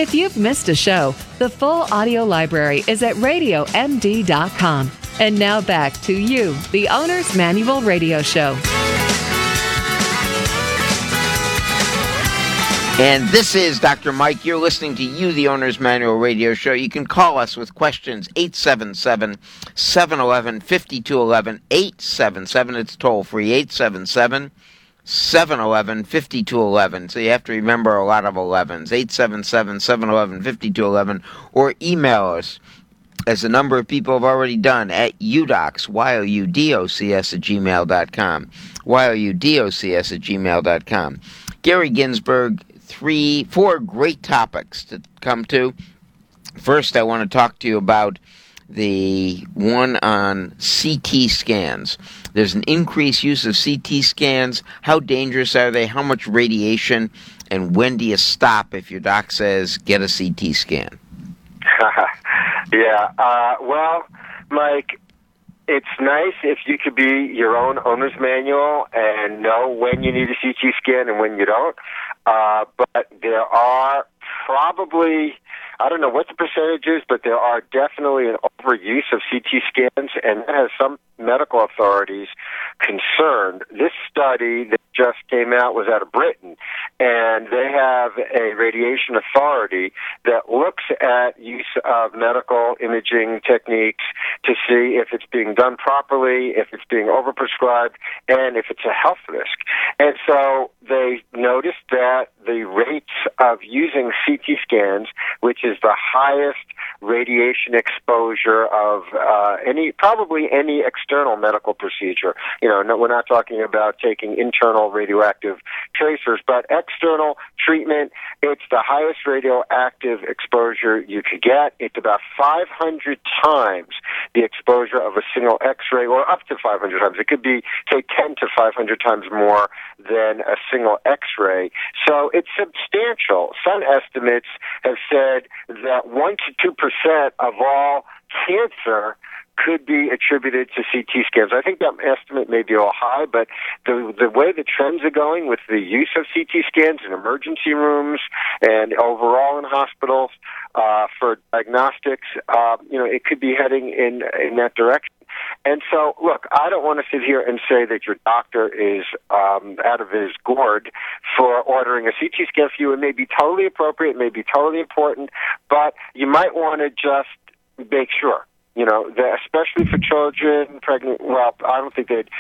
If you've missed a show, the full audio library is at radiomd.com. And now back to you, the Owner's Manual Radio Show. And this is Dr. Mike. You're listening to You, the Owner's Manual Radio Show. You can call us with questions, 877-711-5211, 877, it's toll-free, 877-711-5211. So you have to remember a lot of 11s, 877-711-5211, or email us, as a number of people have already done, at udocs, youdocs at gmail.com, youdocs at gmail.com. Gary Ginsberg, 4 great topics to come to. First, I want to talk to you about the one on CT scans. There's an increased use of CT scans. How dangerous are they? How much radiation? And when do you stop if your doc says, get a CT scan? Yeah. Well, Mike, it's nice if you could be your own owner's manual and know when you need a CT scan and when you don't. But there are probably, I don't know what the percentage is, but there are definitely an overuse of CT scans, and that has some medical authorities concerned. This study that just came out was out of Britain, and they have a radiation authority that looks at use of medical imaging techniques to see if it's being done properly, if it's being overprescribed, and if it's a health risk. And so they noticed that the rates of using CT scans, which is the highest radiation exposure of probably any external medical procedure. No, we're not talking about taking internal radioactive tracers, but external treatment, it's the highest radioactive exposure you could get. It's about 500 times the exposure of a single X-ray, or up to 500 times. It could be, say, 10 to 500 times more than a single X-ray. So it's substantial. Some estimates have said that 1 to 2% of all cancer could be attributed to CT scans. I think that estimate may be a little high, but the way the trends are going with the use of CT scans in emergency rooms and overall in hospitals for diagnostics, it could be heading in that direction. And so, look, I don't want to sit here and say that your doctor is out of his gourd for ordering a CT scan for you. It may be totally appropriate, it may be totally important, but you might want to just make sure. Especially for children, pregnant, well, I don't think they'd,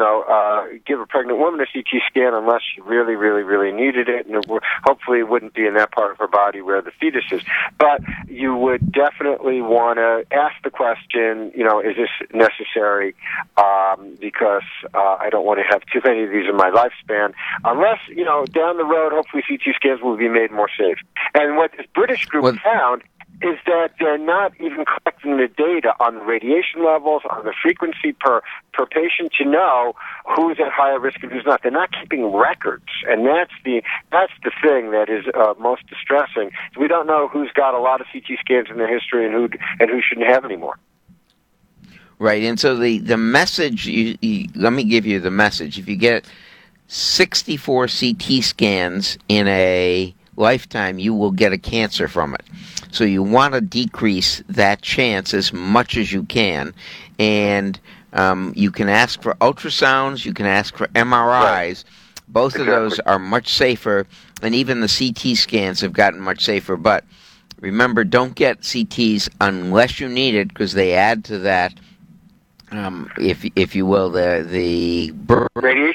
give a pregnant woman a CT scan unless she really, really, really needed it, and hopefully it wouldn't be in that part of her body where the fetus is. But you would definitely want to ask the question, is this necessary? Because I don't want to have too many of these in my lifespan, unless, down the road, hopefully CT scans will be made more safe. And what this British group found is that they're not even collecting the data on the radiation levels, on the frequency per patient to know who's at higher risk and who's not. They're not keeping records, and that's the thing that is most distressing. We don't know who's got a lot of CT scans in their history and who shouldn't have any more. Right, and so the message, let me give you the message. If you get 64 CT scans in a lifetime, you will get a cancer from it. So you want to decrease that chance as much as you can. And you can ask for ultrasounds, you can ask for MRIs. Right. Both of those are much safer, and even the CT scans have gotten much safer. But remember, don't get CTs unless you need it, because they add to that, if you will, the burden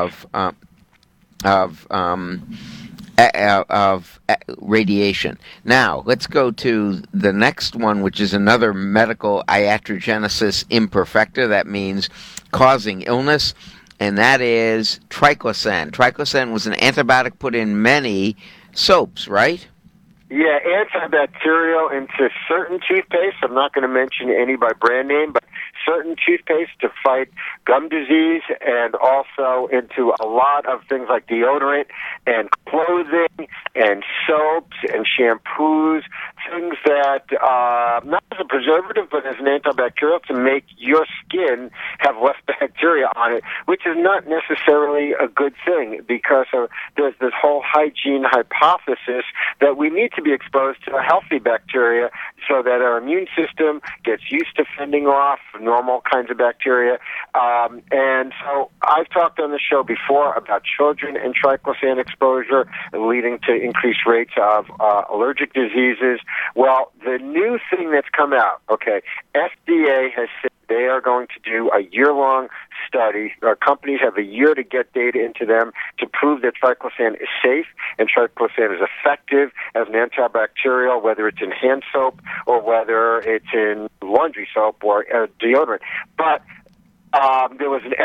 of radiation. Now, let's go to the next one, which is another medical iatrogenesis imperfecta. That means causing illness, and that is triclosan. Triclosan was an antibiotic put in many soaps, right? Yeah, antibacterial into certain toothpaste. I'm not going to mention any by brand name, but certain toothpaste to fight gum disease, and also into a lot of things like deodorant and clothing and soaps and shampoos, things that, not as a preservative, but as an antibacterial to make your skin have less bacteria on it, which is not necessarily a good thing, because there's this whole hygiene hypothesis that we need to be exposed to a healthy bacteria so that our immune system gets used to fending off normal kinds of bacteria. And so I've talked on the show before about children and triclosan exposure leading to increased rates of allergic diseases. Well, the new thing that's come out, FDA has said they are going to do a year-long study. Our companies have a year to get data into them to prove that triclosan is safe and triclosan is effective as an antibacterial, whether it's in hand soap or whether it's in laundry soap or deodorant. But there was an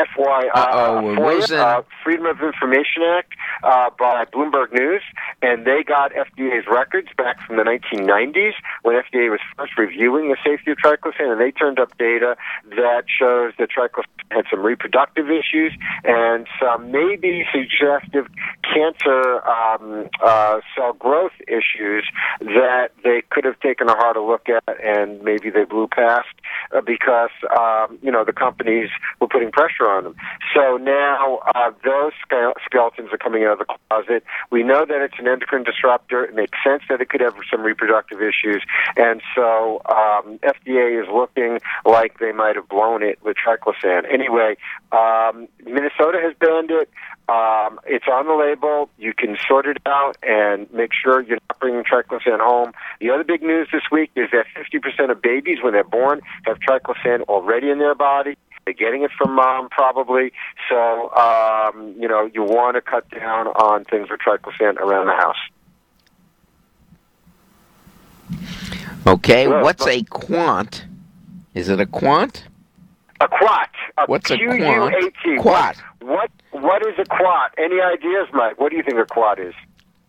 FOIA, Freedom of Information Act, by Bloomberg News, and they got FDA's records back from the 1990s when FDA was first reviewing the safety of triclosan, and they turned up data that shows that triclosan had some reproductive issues and some maybe suggestive cancer cell growth issues that they could have taken a harder look at, and maybe they blew past because the companies were putting pressure on them. So now those skeletons are coming out of the closet. We know that it's an endocrine disruptor. It makes sense that it could have some reproductive issues. And so FDA is looking like they might have blown it with triclosan. Anyway, Minnesota has banned it. It's on the label. You can sort it out and make sure you're not bringing triclosan home. The other big news this week is that 50% of babies, when they're born, have triclosan already in their body. They're getting it from mom, probably. So, you want to cut down on things with triclosan around the house. Okay, what's a quant? Is it a quant? A quat. What's a Q-U-A-T. Quat. What is a quat? Any ideas, Mike? What do you think a quat is?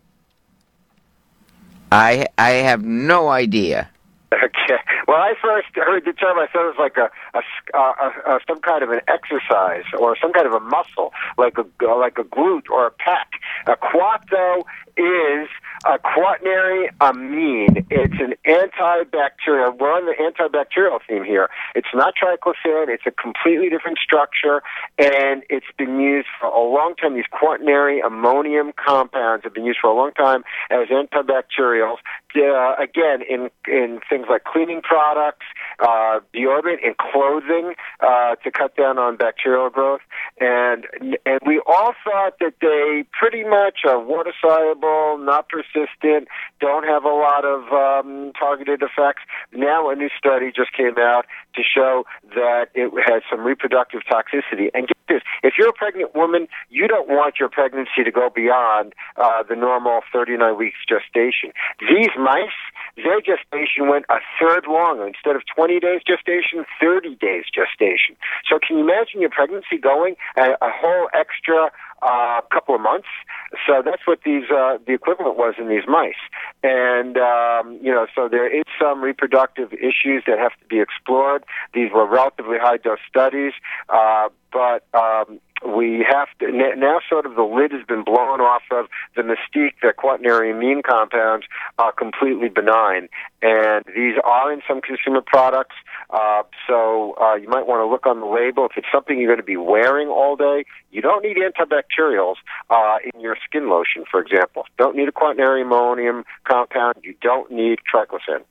I have no idea. Okay. Well, I first heard the term. I thought it was like some kind of an exercise or some kind of a muscle, like a glute or a pec. A quat, though, is a quaternary amine. It's an antibacterial. We're on the antibacterial theme here. It's not triclosan. It's a completely different structure, and it's been used for a long time. These quaternary ammonium compounds have been used for a long time as antibacterials. Again, in things like cleaning products, deodorant, and clothing to cut down on bacterial growth. And we all thought that they pretty much are water soluble, not persistent, don't have a lot of targeted effects. Now a new study just came out to show that it has some reproductive toxicity. And get this, if you're a pregnant woman, you don't want your pregnancy to go beyond the normal 39 weeks gestation. These mice, their gestation went a third longer. Instead of 20 days gestation, 30 days gestation. So can you imagine your pregnancy going a whole extra couple of months? So that's what the equivalent was in these mice. And, so there is some reproductive issues that have to be explored. These were relatively high-dose studies, but we have to, now sort of the lid has been blown off of the mystique that quaternary amine compounds are completely benign. And these are in some consumer products, so you might want to look on the label. If it's something you're going to be wearing all day, you don't need antibacterials in your skin lotion, for example. Don't need a quaternary ammonium compound. You don't need triclosan.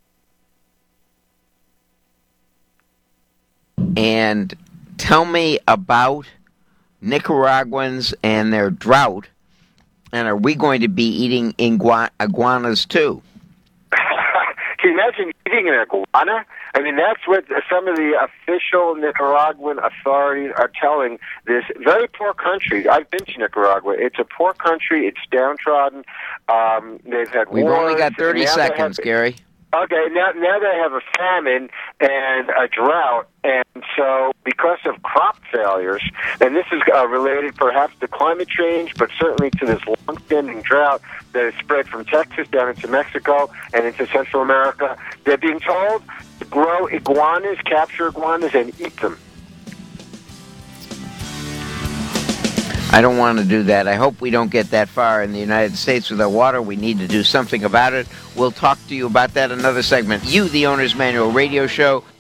And tell me about Nicaraguans and their drought, and are we going to be eating iguanas too? Can you imagine eating an iguana? I mean, that's what some of the official Nicaraguan authorities are telling this very poor country. I've been to Nicaragua. It's a poor country. It's downtrodden. They've had We've wars. only got 30 seconds, Gary. Okay, now they have a famine and a drought, and So because of crop failures, and this is related perhaps to climate change, but certainly to this long-standing drought that has spread from Texas down into Mexico and into Central America, they're being told to grow iguanas, capture iguanas, and eat them. I don't want to do that. I hope we don't get that far in the United States with our water. We need to do something about it. We'll talk to you about that in another segment. You, the Owner's Manual Radio Show.